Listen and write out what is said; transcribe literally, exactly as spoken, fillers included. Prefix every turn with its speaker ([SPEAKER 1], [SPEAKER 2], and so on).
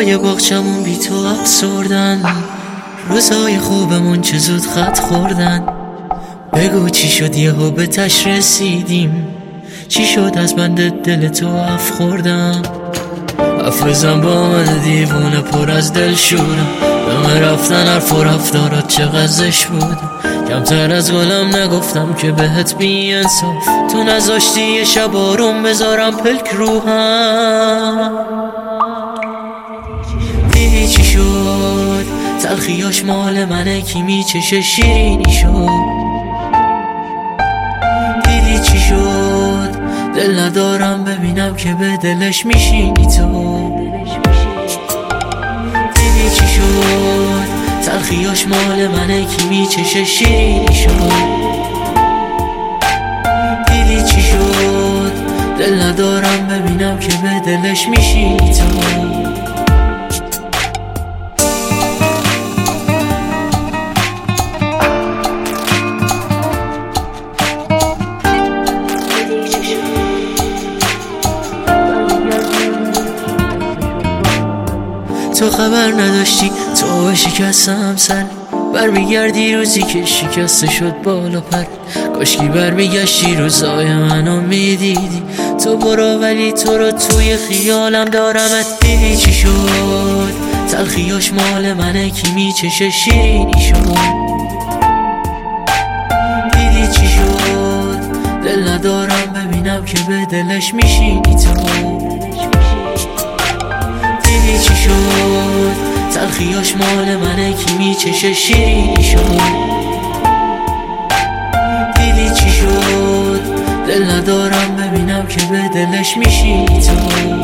[SPEAKER 1] روزای باغچمون بی تو افسردن، روزای خوبمون چه زود خط خوردن. بگو چی شد یهو به تش رسیدیم، چی شد از بند دل تو اف خوردم. افرزم با من دیوونه پر از دل شورم، همه رفتن حرف و رفتارات چقدر زشت بود. کمتر از گلم نگفتم که بهت بی انصاف، تو نذاشتی یه شب آروم بذارم پلک روحم. دیدی چی شد تلخیاش مال منه کی میچشه شیرینی شد. دیدی چی شد دل ندارم ببینم که به دلش میشینی تو. دیدی چی شد تلخیاش مال منه کی میچشه شیرینی شد. دیدی چی شد دل ندارم ببینم که به دلش میشینی تو. تو خبر نداشتی تو شکستم سر، برمیگردی روزی که شکسته شد بالا پر. کاشکی برمیگشتی روزای منو میدیدی، تو برو ولی تو رو توی خیالم دارمت. دیدی چی شد تلخیاش مال منه کی میچشه شیرینی شد. دیدی چی شد دل ندارم ببینم که به دلش میشینی تو. دیدی چی شد تلخیاش مال منه کی میچشه شیرینی شد. دیدی چی شد دل ندارم ببینم که به دلش میشینی تو.